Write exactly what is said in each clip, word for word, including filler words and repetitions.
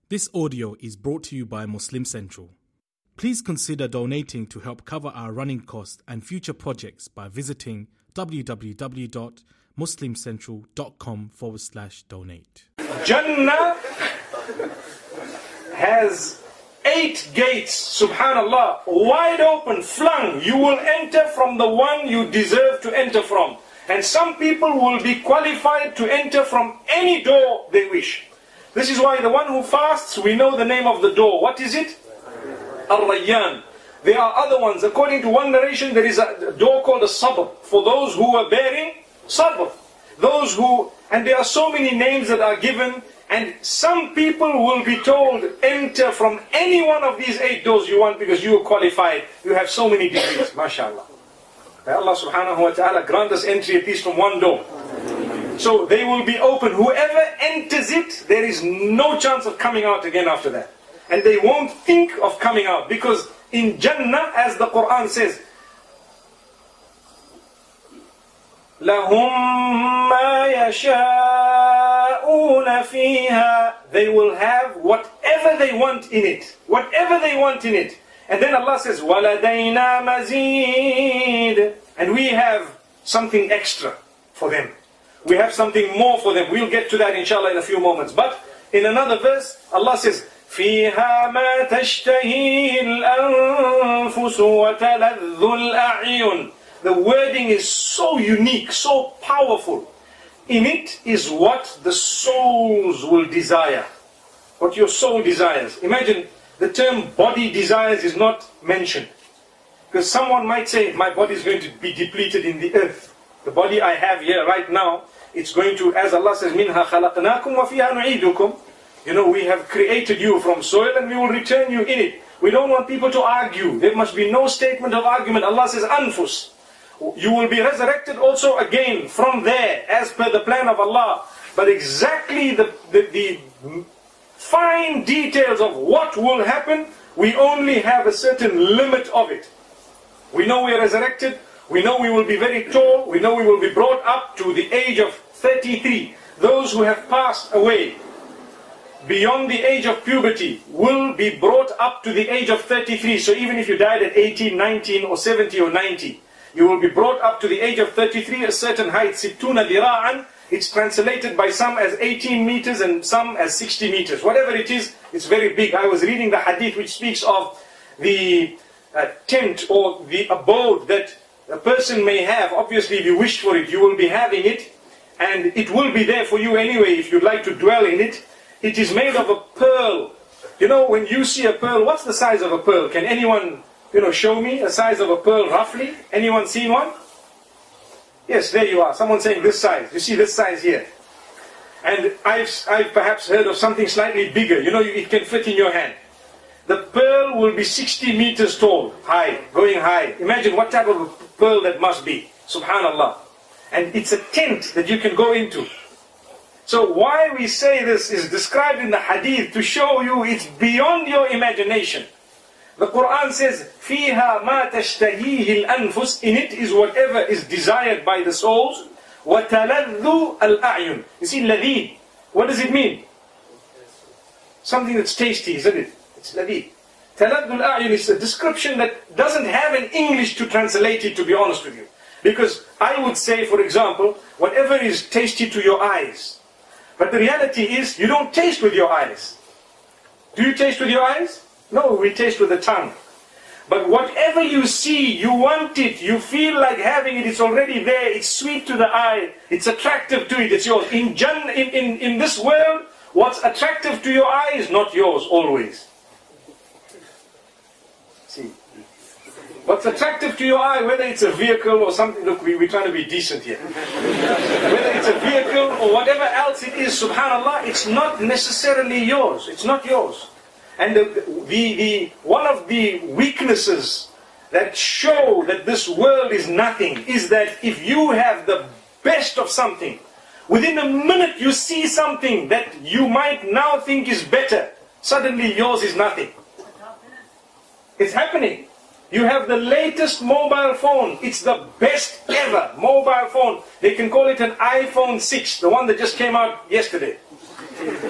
This audio is brought to you by Muslim Central. Please consider donating to help cover our running costs and future projects by visiting www.muslimcentral.com forward slash donate. Jannah has eight gates, subhanallah, wide open, flung. You will enter from the one you deserve to enter from. And some people will be qualified to enter from any door they wish. This is why the one who fasts, we know the name of the door. What is it? Ar-Rayyan. There are other ones. According to one narration, there is a door called a Sabr. For those who are bearing Sabr. Those who, and there are so many names that are given. And some people will be told, enter from any one of these eight doors you want because you are qualified. You have so many degrees. MashaAllah. May Allah subhanahu wa ta'ala grant us entry at least from one door. So they will be open. Whoever enters it, there is no chance of coming out again after that. And they won't think of coming out. Because in Jannah, as the Quran says, لَهُمْ مَا يَشَاءُونَ فِيهَا. They will have whatever they want in it. Whatever they want in it. And then Allah says, وَلَدَيْنَا مَزِيدٌ. And we have something extra for them. We have something more for them. We'll get to that inshallah in a few moments. But in another verse, Allah says, فِيهَا مَا تَشْتَهِي الْأَنفُسُ وَتَلَذُّ الْأَعْيُنُ. The wording is so unique, so powerful. In it is what the souls will desire. What your soul desires. Imagine the term body desires is not mentioned. Because someone might say, my body is going to be depleted in the earth. The body I have here right now, it's going to, as Allah says, مِنْهَا خَلَقْنَاكُمْ وَفِيهَا نُعِيدُكُمْ. You know, we have created you from soil and we will return you in it. We don't want people to argue. There must be no statement of argument. Allah says, anfus. You will be resurrected also again from there, as per the plan of Allah. But exactly the, the, the fine details of what will happen, we only have a certain limit of it. We know we are resurrected. We know we will be very tall. We know we will be brought up to the age of thirty-three. Those who have passed away beyond the age of puberty will be brought up to the age of thirty-three. So even if you died at eighteen, nineteen or seventy or ninety, you will be brought up to the age of thirty-three, a certain height, sittuna dira'an. It's translated by some as eighteen meters and some as sixty meters. Whatever it is, it's very big. I was reading the hadith which speaks of the uh, tent or the abode that a person may have. Obviously, if you wish for it, you will be having it. And it will be there for you anyway if you'd like to dwell in it. It is made of a pearl. You know, when you see a pearl, what's the size of a pearl? Can anyone, you know, show me a size of a pearl roughly? Anyone seen one? Yes, there you are. Someone saying this size. You see this size here. And I've, I've perhaps heard of something slightly bigger. You know, it can fit in your hand. The pearl will be sixty meters tall, high, going high. Imagine what type of a pearl that must be. Subhanallah. And it's a tent that you can go into. So why we say this is described in the hadith to show you it's beyond your imagination. The Quran says, فِيهَا مَا تَشْتَهِيهِ الْأَنفُسِ. In it is whatever is desired by the souls. وَتَلَذُّ الْأَعْيُنِ. You see, ladhi, what does it mean? Something that's tasty, isn't it? It's ladhi. تَلَذُّ الْأَعْيُنِ is a description that doesn't have an English to translate it, to be honest with you. Because I would say, for example, whatever is tasty to your eyes. But the reality is, you don't taste with your eyes. Do you taste with your eyes? No, we taste with the tongue. But whatever you see, you want it, you feel like having it, it's already there, it's sweet to the eye, it's attractive to it, it's yours. In, Jannah, in, in, in this world, what's attractive to your eye is not yours always. See? What's attractive to your eye, whether it's a vehicle or something, look, we, we're trying to be decent here. Whether it's a vehicle or whatever else it is, subhanallah, it's not necessarily yours. It's not yours. And the, the, the, one of the weaknesses that show that this world is nothing is that if you have the best of something, within a minute you see something that you might now think is better, suddenly yours is nothing. It's happening. You have the latest mobile phone. It's the best ever mobile phone. They can call it an iPhone six, the one that just came out yesterday.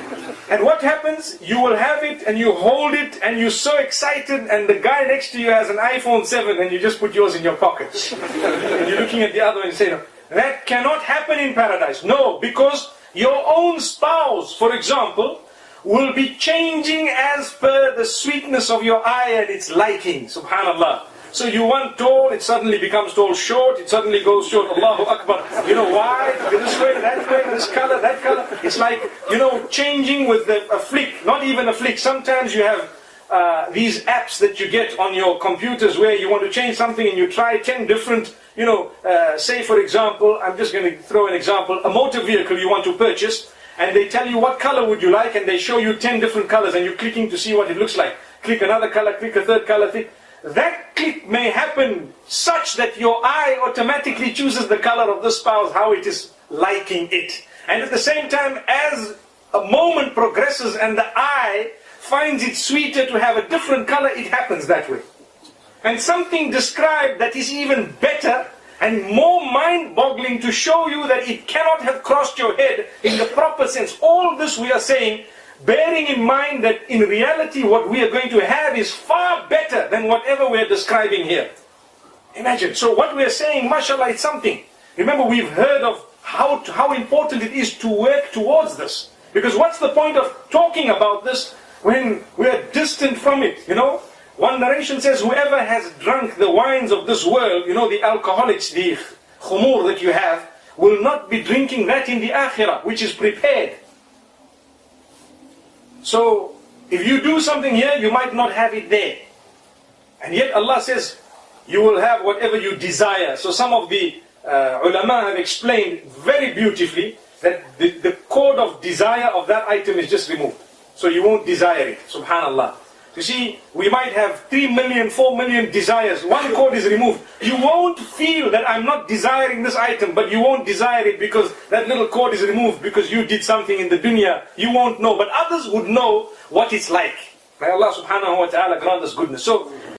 And what happens? You will have it and you hold it and you're so excited, and the guy next to you has an iPhone seven and you just put yours in your pocket. And you're looking at the other one and you say, no, that cannot happen in paradise. No, because your own spouse, for example, will be changing as per the sweetness of your eye and its liking. Subhanallah. So you want tall, it suddenly becomes tall. Short, it suddenly goes short. Allahu Akbar. You know, why? This way, that way, this color, that color. It's like, you know, changing with the, a flick. Not even a flick. Sometimes you have uh, these apps that you get on your computers where you want to change something and you try ten different, you know, uh, say for example, I'm just going to throw an example, a motor vehicle you want to purchase, and they tell you what color would you like, and they show you ten different colors and you're clicking to see what it looks like. Click another color, click a third color, click. That click may happen such that your eye automatically chooses the color of the spouse, how it is liking it. And at the same time, as a moment progresses and the eye finds it sweeter to have a different color, it happens that way. And something described that is even better and more mind-boggling to show you that it cannot have crossed your head in the proper sense. All this we are saying, bearing in mind that in reality what we are going to have is far better than whatever we are describing here. Imagine. So what we are saying, mashallah, it's something. Remember, we've heard of how, to, how important it is to work towards this. Because what's the point of talking about this when we are distant from it, you know? One narration says, whoever has drunk the wines of this world, you know, the alcoholics, the khumur that you have, will not be drinking that in the akhirah, which is prepared. So, if you do something here, you might not have it there. And yet Allah says, you will have whatever you desire. So some of the uh, ulama have explained very beautifully that the, the code of desire of that item is just removed. So you won't desire it, subhanallah. You see, we might have three million, four million desires. One code is removed. You won't feel that I'm not desiring this item, but you won't desire it because that little code is removed because you did something in the dunya. You won't know, but others would know what it's like. May Allah subhanahu wa ta'ala grant us goodness. So